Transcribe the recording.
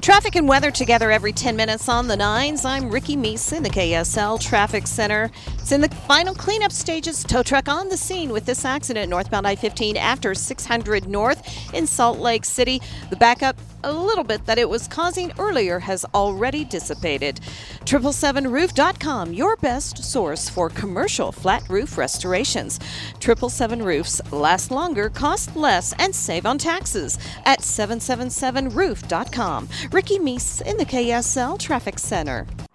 Traffic and weather together every 10 minutes on the nines. I'm Ricky Meese in the KSL Traffic Center. It's in the final cleanup stages. Tow truck on the scene with this accident northbound I-15 after 600 North in Salt Lake City. The backup, a little bit that it was causing earlier, has already dissipated. 777roof.com, your best source for commercial flat roof restorations. 777 Roofs last longer, cost less, and save on taxes at 777roof.com. Ricky Meese in the KSL Traffic Center.